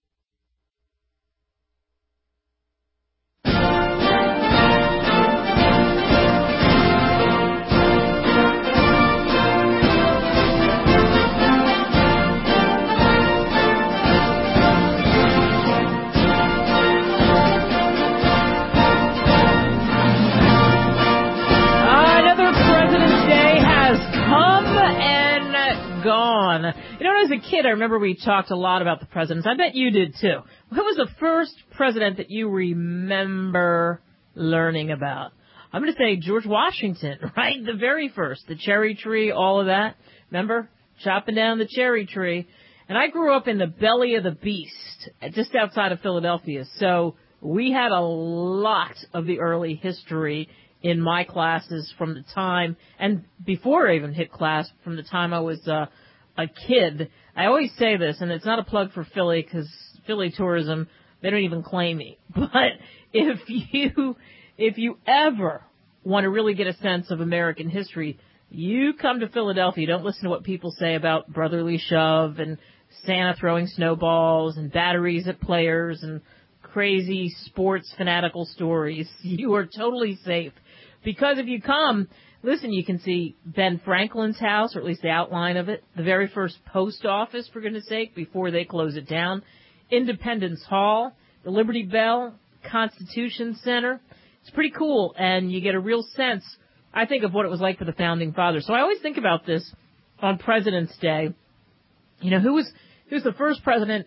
Gone. You know, as a kid, I remember we talked a lot about the presidents. I bet you did too. Who was the first president that you remember learning about? I'm going to say George Washington, right? The very first. The cherry tree, all of that. Remember? Chopping down the cherry tree. And I grew up in the belly of the beast, just outside of Philadelphia. So we had a lot of the early history in my classes from the time, and before I even hit class, from the time I was uh, a kid. I always say this, and it's not a plug for Philly, because Philly tourism, they don't even claim me. But if you, if you ever want to really get a sense of American history, you come to Philadelphia. Don't listen to what people say about brotherly shove and Santa throwing snowballs and batteries at players and crazy sports fanatical stories. You are totally safe. Because if you come, listen, you can see Ben Franklin's house, or at least the outline of it, the very first post office, for goodness sake, before they close it down, Independence Hall, the Liberty Bell, Constitution Center. It's pretty cool, and you get a real sense, I think, of what it was like for the Founding Fathers. So I always think about this on President's Day. You know, who was, who was the first president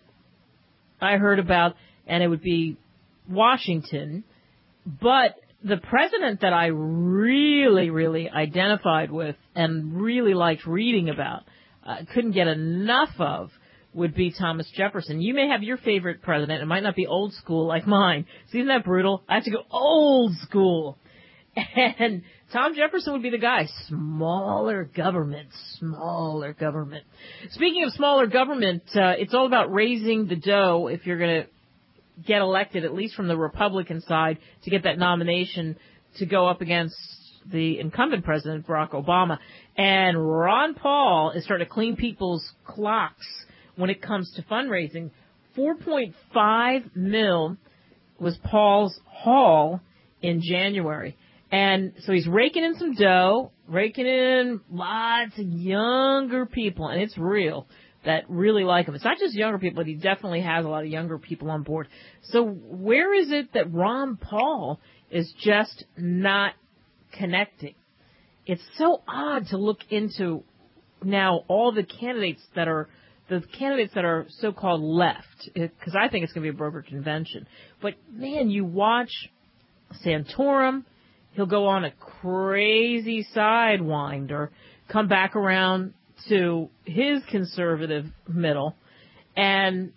I heard about, and it would be Washington, but the president that I really, really identified with and really liked reading about, uh, couldn't get enough of, would be Thomas Jefferson. You may have your favorite president. It might not be old school like mine. So isn't that brutal? I have to go old school. And Tom Jefferson would be the guy. Smaller government, smaller government. Speaking of smaller government, uh, it's all about raising the dough if you're going to get elected, at least from the Republican side, to get that nomination to go up against the incumbent president, Barack Obama. And Ron Paul is starting to clean people's clocks when it comes to fundraising. four point five mil was Paul's haul in January. And so he's raking in some dough, raking in lots of younger people, and it's real, that really like him. It's not just younger people, but he definitely has a lot of younger people on board. So where is it that Ron Paul is just not connecting? It's so odd to look into now all the candidates that are the candidates that are so-called left, because I think it's going to be a broker convention. But, man, you watch Santorum, he'll go on a crazy sidewinder, come back around to his conservative middle, and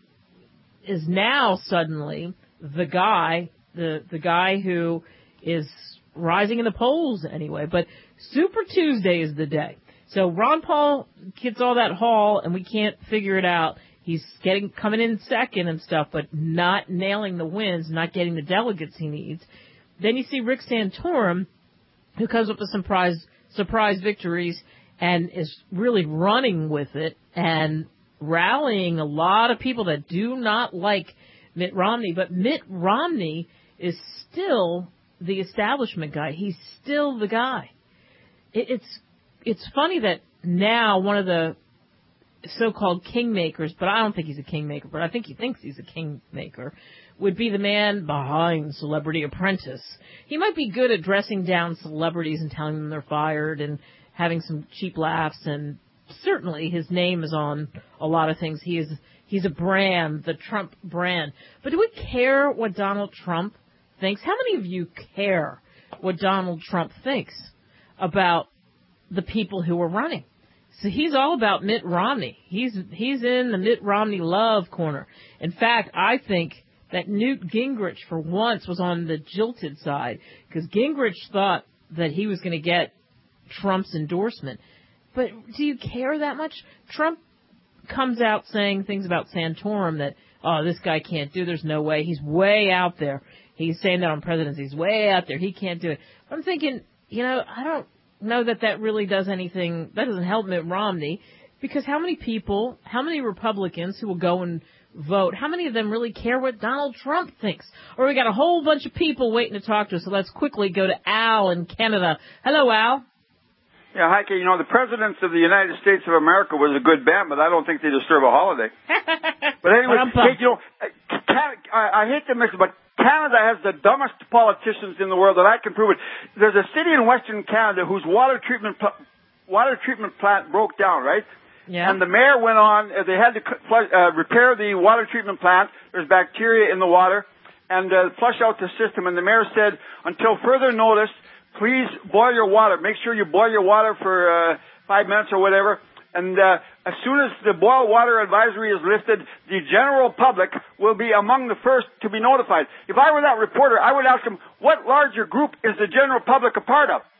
is now suddenly the guy, the, the guy who is rising in the polls anyway. But Super Tuesday is the day. So Ron Paul gets all that haul, and we can't figure it out. He's getting coming in second and stuff, but not nailing the wins, not getting the delegates he needs. Then you see Rick Santorum, who comes up with some surprise, surprise victories and is really running with it and rallying a lot of people that do not like Mitt Romney. But Mitt Romney is still the establishment guy. He's still the guy. It, it's It's funny that now one of the so-called kingmakers, but I don't think he's a kingmaker, but I think he thinks he's a kingmaker, would be the man behind Celebrity Apprentice. He might be good at dressing down celebrities and telling them they're fired and having some cheap laughs, and certainly his name is on a lot of things. He is he's a brand, the Trump brand. But do we care what Donald Trump thinks? How many of you care what Donald Trump thinks about the people who are running? So he's all about Mitt Romney. He's he's in the Mitt Romney love corner. In fact, I think that Newt Gingrich, for once, was on the jilted side, because Gingrich thought that he was going to get Trump's endorsement. But do you care that much? Trump comes out saying things about Santorum that, oh, this guy can't do, there's no way. He's way out there. He's saying that on presidency. He's way out there. He can't do it. I'm thinking, you know, I don't know that that really does anything. That doesn't help Mitt Romney, because how many people, how many Republicans who will go and vote, how many of them really care what Donald Trump thinks? Or we got a whole bunch of people waiting to talk to us, so let's quickly go to Al in Canada. Hello, Al. Yeah, Heike, you know, the presidents of the United States of America was a good band, but I don't think they deserve a holiday. But anyway, Kate, you know, I, I hate to miss it, but Canada has the dumbest politicians in the world, that I can prove it. There's a city in Western Canada whose water treatment water treatment plant broke down, right? Yeah. And the mayor went on, uh, they had to uh, repair the water treatment plant. There's bacteria in the water, and uh, flush out the system. And the mayor said, until further notice, please boil your water. Make sure you boil your water for uh, five minutes or whatever. And uh, as soon as the boil water advisory is lifted, the general public will be among the first to be notified. If I were that reporter, I would ask him, what larger group is the general public a part of?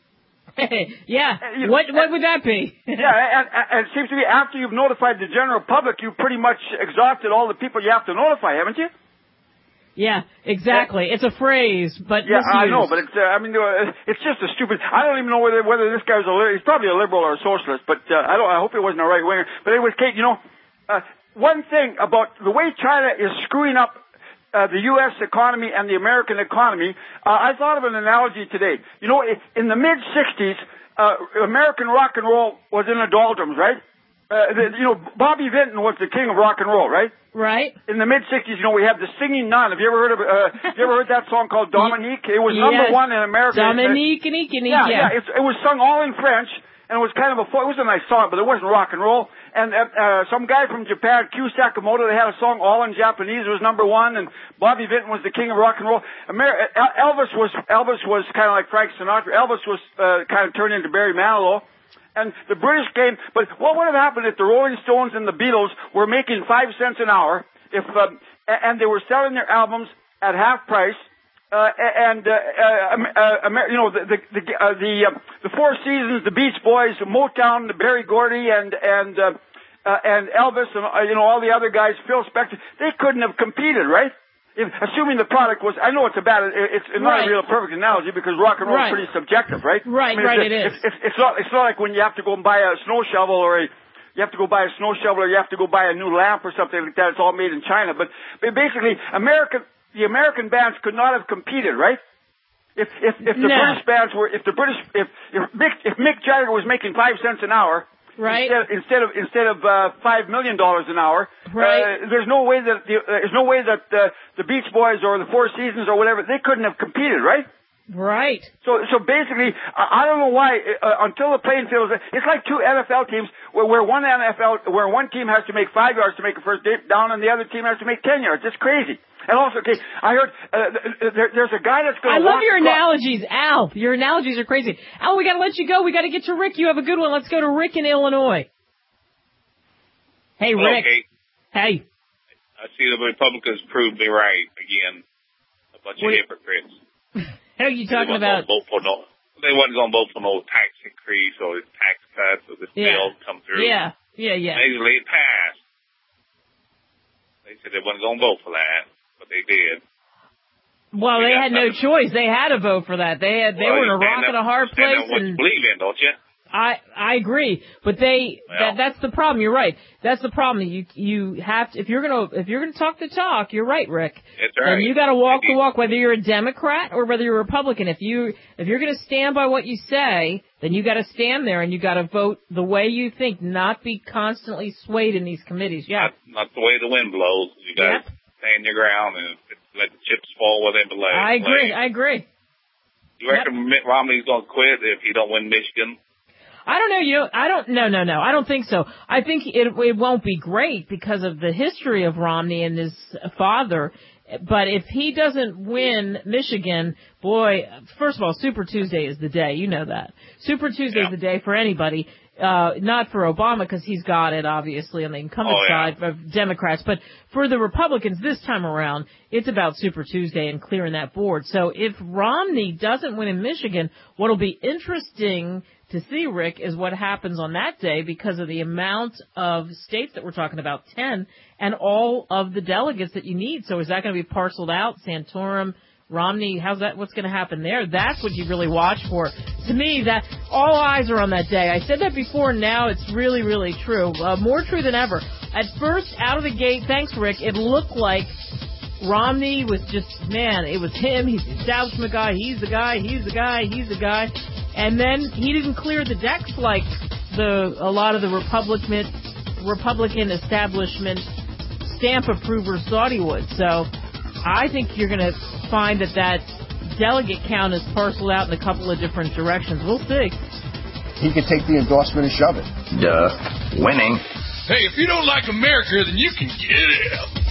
yeah, uh, what what would that be? yeah, and, and it seems to me after you've notified the general public, you've pretty much exhausted all the people you have to notify, haven't you? Yeah, exactly. It's a phrase, but yeah, misused. I know, but it's uh, I mean, uh, it's just a stupid. I don't even know whether whether this guy was a he's probably a liberal or a socialist, but uh, I don't. I hope he wasn't a right winger. But anyways, Kate, you know, uh, one thing about the way China is screwing up uh, the U S economy and the American economy, uh, I thought of an analogy today. You know, in the mid sixties, uh, American rock and roll was in the doldrums, right? Uh, the, you know, Bobby Vinton was the king of rock and roll, right? Right. In the mid sixties, you know, we had the Singing Nun. Have you ever heard of? Uh, have you ever heard that song called Dominique? It was yes. number one in America. Dominique, and Ike, yeah, yeah. It's, it was sung all in French, and it was kind of a. It was a nice song, but it wasn't rock and roll. And uh, uh, some guy from Japan, Q Sakamoto, they had a song all in Japanese. It was number one, and Bobby Vinton was the king of rock and roll. Amer- Elvis was Elvis was kind of like Frank Sinatra. Elvis was uh, kind of turned into Barry Manilow. And the British came, but what would have happened if the Rolling Stones and the Beatles were making five cents an hour, if um, and they were selling their albums at half price, uh, and uh, uh, uh, you know the the the uh, the, uh, the Four Seasons, the Beach Boys, the Motown, the Berry Gordy, and and uh, uh, and Elvis, and uh, you know all the other guys, Phil Spector, they couldn't have competed, right? if, assuming the product was, I know it's a bad, it's not Right. a real perfect analogy because rock and roll Right. is pretty subjective, right? Right, I mean, right, it's, it is. It's, it's, it's not, it's not like when you have to go and buy a snow shovel or a, you have to go buy a snow shovel or you have to go buy a new lamp or something like that. It's all made in China. But, but basically, American, the American bands could not have competed, right? If, if, if the No. British bands were, if the British, if, if Mick, if Mick Jagger was making five cents an hour, Right. Instead, instead of instead of uh, five million dollars an hour, Right. uh, there's no way that the, uh, there's no way that uh, the Beach Boys or the Four Seasons or whatever, they couldn't have competed, right? Right. So so basically, I, I don't know why uh, until the playing field is, it's like two N F L teams where, where one N F L where one team has to make five yards to make a first down and the other team has to make ten yards. It's crazy. And also, okay, I heard uh, there, there's a guy that's going I to. love your analogies, Al. Your analogies are crazy. Al, we got to let you go. We got to get to Rick. You have a good one. Let's go to Rick in Illinois. Hey, Hello, Rick. Kate. Hey. I see the Republicans proved me right again. A bunch What- of hypocrites. How are you talking they about? Vote for no, they wasn't going to vote for no tax increase or tax cuts or this Yeah. bill come through. Yeah, yeah, yeah. Basically, it passed. They said they wasn't going to vote for that, but they did. Well, they had no choice. They had to vote for that. They had. They Well, were in a you stand rock and up- a hard stand place. up what you And believe in, don't you? I I agree, but they that that's the problem. You're right. That's the problem. You you have to, if you're gonna if you're gonna talk the talk. You're right, Rick. That's Then right. you got to walk the walk, whether you're a Democrat or whether you're a Republican. If you if you're going to stand by what you say, then you got to stand there and you got to vote the way you think, not be constantly swayed in these committees. Yeah, Not the way the wind blows. You got to Yep. stand your ground and let the chips fall where they belong. I agree. I agree. You reckon Mitt Romney's going to quit if he don't win Michigan? I don't know. You know, I don't. No, no, no. I don't think so. I think it it won't be great because of the history of Romney and his father. But if he doesn't win Michigan, boy, first of all, Super Tuesday is the day. You know that. Super Tuesday is the day for anybody. Uh, not for Obama because he's got it, obviously, on the incumbent Oh, yeah. side of Democrats. But for the Republicans this time around, it's about Super Tuesday and clearing that board. So if Romney doesn't win in Michigan, what'll be interesting to see, Rick, is what happens on that day because of the amount of states that we're talking about, ten, and all of the delegates that you need. So is that going to be parceled out, Santorum, Romney? How's that? What's going to happen there? That's what you really watch for. To me, that all eyes are on that day. I said that before, and now it's really, really true. Uh, more true than ever. At first, out of the gate, thanks, Rick, it looked like Romney was just, man, it was him. He's the establishment guy. He's the guy. He's the guy. He's the guy. And then he didn't clear the decks like the a lot of the Republican Republican establishment stamp approvers thought he would. So I think you're going to find that that delegate count is parceled out in a couple of different directions. We'll see. He could take the endorsement and shove it. Duh. Winning. Hey, if you don't like America, then you can get out.